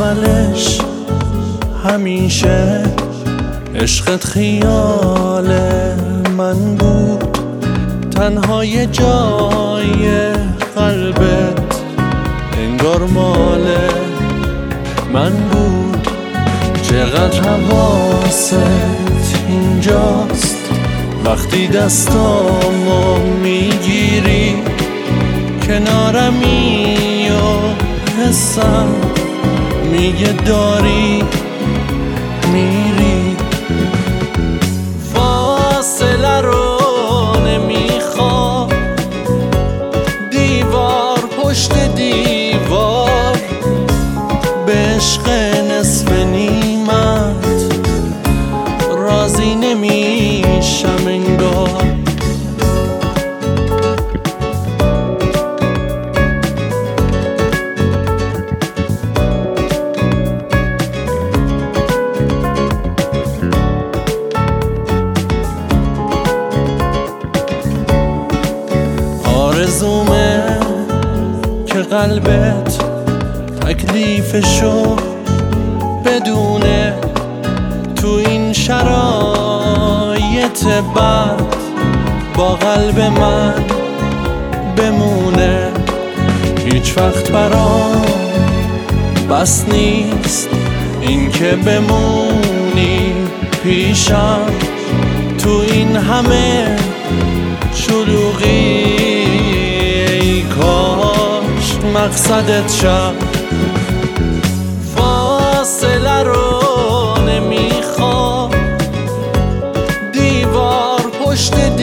اولش همیشه عشقت خیال من بود، تنها یه جای قلبت انگار مال من بود. چقدر حواست اینجاست وقتی دستامو میگیری، کنارمی و حسم میگه داری میری. فاصله رو نمیخوام، دیوار پشت دیوار به عشق نصف نیمت راضی نمیشم انگار. آرزومه که قلبت تکلیفشو بدونه، تو این شرایط بد با قلب من بمونه. هیچ وقت برام بس نیست این که بمونی پیشم، تو این همه شلوغی ای کاش مقصدت شم. فاصله رو نمیخوام، دیوار پشت